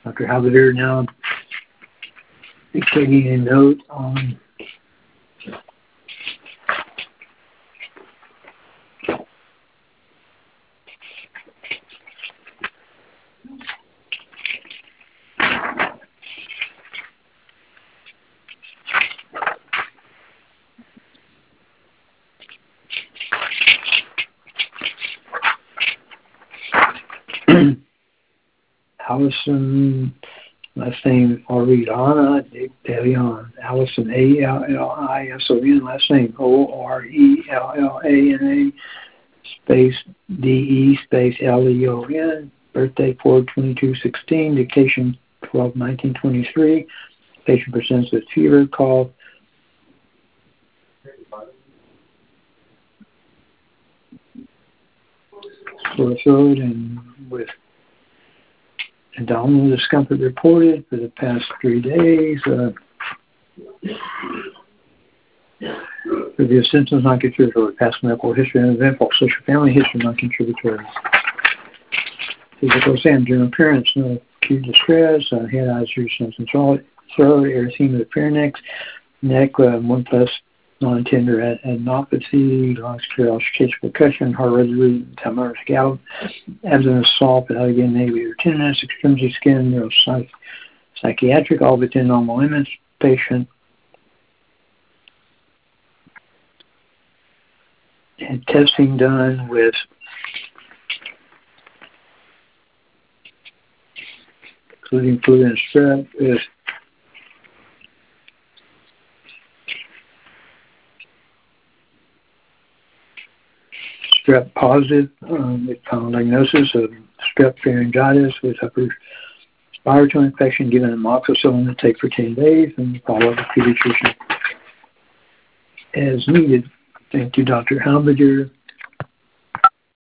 Dr. Halbeder now taking a note on Allison, last name Orellana de Leon. Allison, Allison, last name Orellana, space DE, space LEON. Birthday 4/22/16, dictation 12/19/23. Patient presents with fever, cough, sore throat, and with abdominal discomfort reported for the past 3 days. Previous symptoms not contributory. Past medical history and eventful social family history not contributory. Physical exam, general appearance, no acute distress, head, eyes, ears, nose, and throat, erythema of the pharynx, neck, 1+ non-tender adenopathy, lungs, auscultation, percussion, heart rate, thermometer, scalp, abdomen soft, again, navel tenderness, extremity skin, psychiatric, all within normal limits. Patient and testing done with including flu and strep with strep positive, with final diagnosis of strep pharyngitis with upper respiratory infection, given amoxicillin to take for 10 days, and follow the pediatrician as needed. Thank you, Dr. Halbeder.